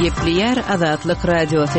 Gepleyer Azatlyk Radiosu.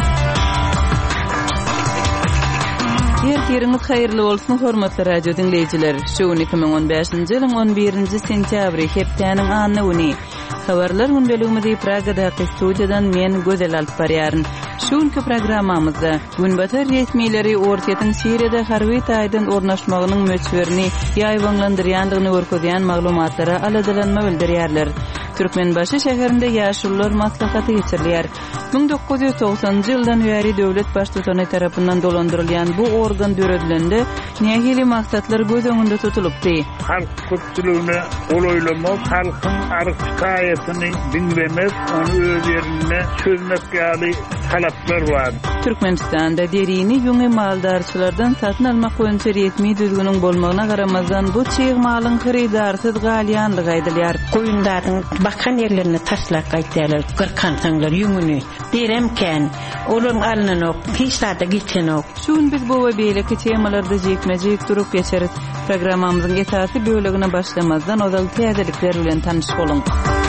Yeriniz hayırlı olsun hormatly radio dinleyijiler. Şu 2015-nji ýylyň 11-nji sentýabry hepdeniň anny uny. Habarlar gündäligimizi Pragada studiýadan men Gözel alyp barýaryn. Şuňky programmamyzda günbatar resmiýetleri ortaýatyň Siriýada harby taýdan ornaşmagynyň möçberini ýaýwanlandyrýandygyny görkezýän maglumatlara aladalanma bildirýärler. Türkmenbaşy şäherinde ýaşullar maslahaty geçirilýär. 1990-njy ýyldan bäri döwlet başçysy tarapyndan dolandyrylýan bu organ döredilende nähili maksatlar göz öňünde tutulupdy. Halk köpçüligine olaýlamak, halkyň arkykaýatyny dinlemek, onu öz ýerine çözmek ýaly talaplar bar. Türkmenistanda derini ýöňe maldarçylardan satyn almak boýunça resmi düzgünüň bolmagyna garamazdan bu çyg malyň hyrydarsyz galýanlygy aýdylýar. Goýundaryň bakan yerlerini taşlak aýtýarlar, gyrkansaňlar ýöňüni. Deremken, olam alnanok, hiçlarda geçenok. Şun biz bu we beýleki temalarda jekmejek durup geçeriz. Programmamyzyň esasy bölegine başlamazdan ozal täzelikler bilen tanyş boluň.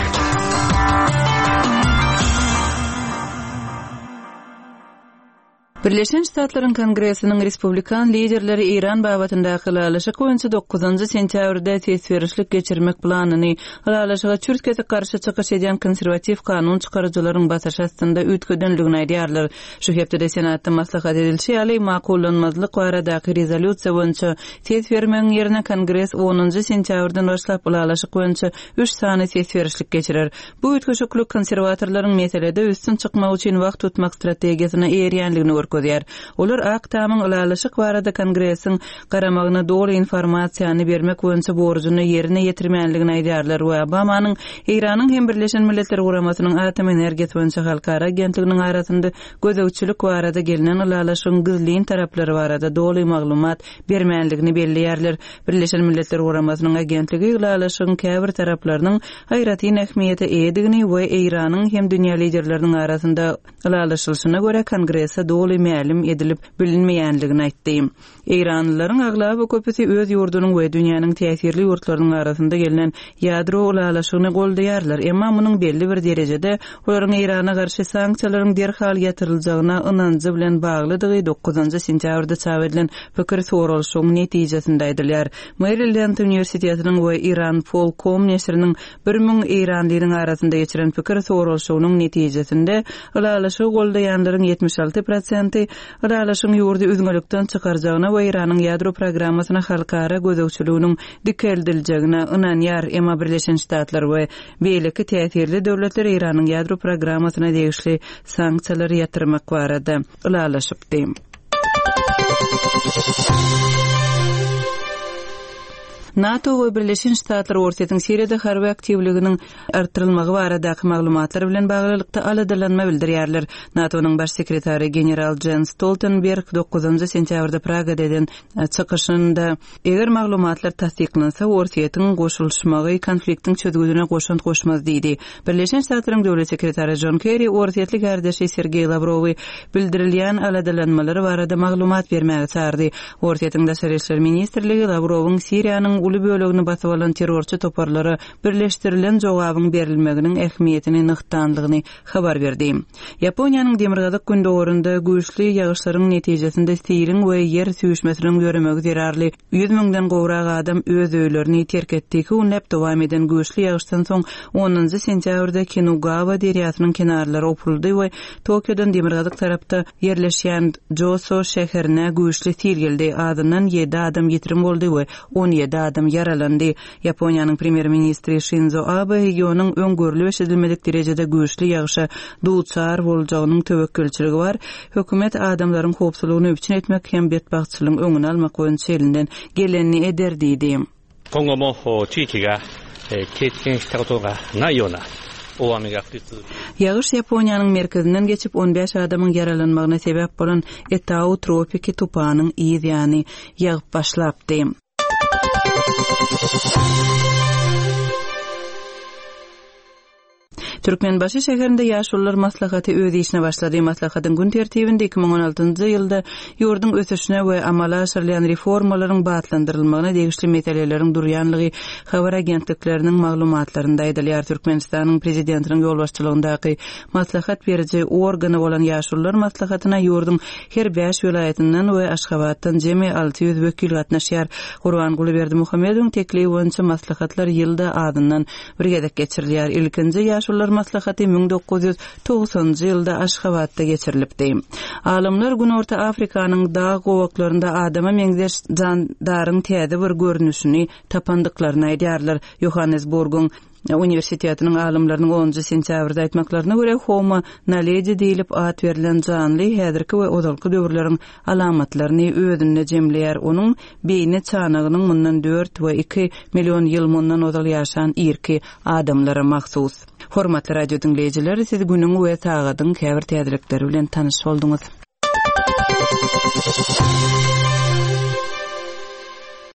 Birleşen Ştatlaryň Kongresiniň Respublikan liderleri İran babatynda hylalaşyk boýunça 9-njy sentýabrda tesberişlik geçirmek planyny hylalaşyga Türkiýe garşy çykyş edýän konserwativ kanun çykarjylaryň basaş astynda üýtgedenligini aýdýarlar. Şu hepde Senatda maslahat edilşi ýaly makullanmazlyk baradaky rezolýusiýa boýunça tesbermegiň ýerine Kongres 10-njy sentýabrdan başlap hylalaşyk boýunça 3 sany tesberişlik geçirer. Bu üýtgeşiklik konserwatorlaryň meselede üstün çykmak üçin wagt tutmak strategiýasyna erýänligini Olar aktamyň ulalaşyk barada Kongresiň garamagyna dogry informasiýany bermek boýunça borjuny ýerine ýetirmänligini aýdýarlar we Obamanyň Iranyň hem Birleşen Milletler Guramasynyň atom energiýasy boýunça halkara agentliginiň arasynda gözegçilik barada gelinen ulalaşygyň gizlin taraplary barada dogry maglumat bermänligini belliýärler. Birleşen Milletler Guramasynyň agentligi ulalaşygyň käbir taraplarynyň haýraty ähmiýeti edigini we Iranyň hem dünýä liderleriniň arasynda ulalaşylyşyna görä Kongressa dogry mälim edilip bilinmeýänligini aýtdy. İranlylaryň aglaby köpüsi öz ýurdunyň we dünýäniň täsirli ýurtlarynyň arasynda gelinen ýadro ulalaşygyny goldaýarlar. Emma munyň belli bir derejede olaryň Irana garşy sanksiýalaryň derhal ýatyryljagyna ynanjy bilen baglydygy 9-njy sentýabrda çap edilen pikir sorulşygyň netijesinde aýdylýar. Maryland Üniversitetining we Iran Folkom nesriniň 1000 Iranlylaryň arasynda geçiren pikir sorulşygynyň netijesinde ulalaşygy goldaýanlaryň 76% ulalaşygyň ýurdu üzgünlikden çykarjagyna we Iranyň ýadro programmasyna halkara gözegçiliginiň dikeldiljegine ynanýar. Emma Birleşen Ştatlar we beýleki täsirli döwletler Iranyň ýadro programmasyna degişli sanksiýalar ýatyrmak barada ulalaşypdy. NATO we Birleşen Ştatlar ortaýatyň Siriýada harby aktivliginiň artyrylmagy baradaky maglumatlar bilen baglylykda aladalanma bildirýärler. NATO'nyň baş sekretary general Jens Stoltenberg 9-njy sentýabrda Pragada eden çykyşynda eger maglumatlar tasdiklansa ortaýatyň goşulşmagy konfliktiň çözgüdüne goşan goşmaz diýdi. Birleşen Ştatlaryň döwlet sekretary John Kerry ortaýatly gardaşy Sergey Lavrowy bildirilýän aladalanmalary barada maglumat bermäge çağırdy. Ortaýatyň daşary işler ministrligi Lavrowyň Siriýanyň uly bölegini basyp alan terrorçy toparlara birleşdirilen jogabyň berilmeginiň ähmiýetini nykdandygyny habar berdi. Yaponiýanyň demirgazyk gündöwründe güýçli ýagyşlaryň netijesinde siýriň we ýer süýüşmesiniň göremegi zerarly 100 000den gowrak adam öz öýlerini terk etdiki unlap dowam eden güýçli ýagyşdan soň 10-njy sentýabrda Kinugawa deriýasynyň kenarlary opuldy we Tokiodan demirgazyk tarapda ýerleşýän Joso şäherine güýçli sil geldi. Adyndan 7 adam ýetirim boldy we 17 adam yaralandy. Yaponiýanyň premier ministri Shinzo Abe ýonyň öňgörüli edilmedik derejede güýçli ýagyşa duçar boljagynyň töwekkülçiligi bar. Hökümet adamlaryň howpsuzlygyny üçin etmek hem betbagtçylygyň öňüni almak boýunça elinden gelenini eder diýdi. 今後も地域が経験したことがないような大雨が降り続く。 Ýagyş Yaponiýanyň merkezinden geçip 15 adamyň yaralanmagyna sebäp bolan Etau tropiki tupanyň ýa-ni ýagyp başlapdy. Türkmenbaşy şäherinde ýaşullar maslahaty öz işine başlady. Maslahatyň gün tertibinde 2016-njy ýylda ýurdun ösüşine we amala aşyrylýan reformalaryň batlandyrylmagyna degişli meseleleriň durýanlygy habar agentlikleriniň maglumatlarynda aýdylýar. Türkmenistanyň prezidentiniň ýolbaşçylygyndaky maslahat beriji organy bolan ýaşullar maslahatyna ýurdun her 5 vilayatynyň we Aşgabatdan jemi 600 wekil gatnaşýar. Gurbanguly Berdimuhammedowyň teklibi boýunça maslahatlar ýylda adyndan bir gedek geçirilýär. İlkinji ýaşullar maslahaty 1990-njy ýylda Aşgabatda geçirilipdi. Alimler Günorta Afrikanyň dağ gowaklarynda adama meňzeş jandaryň täze bir görnüşini tapandyklaryny aýdýarlar. Johannesburgyň Universitetiniň alimlerining 10-njy sentýabrda aýtmaklaryna görä Homo naledi diýilip ad berilen janly häzirki we ozalky döwürleriň alamatlaryny özünde jemleýär. Onuň beýni çanagynyň mundan 4 we 2 million ýyl mundan ozal ýaşan irki adamlara mahsus. Hormatly radio dinleýijiler, siz günüň we tagadyň käbir täzelikleri bilen tanyş bolduňuz.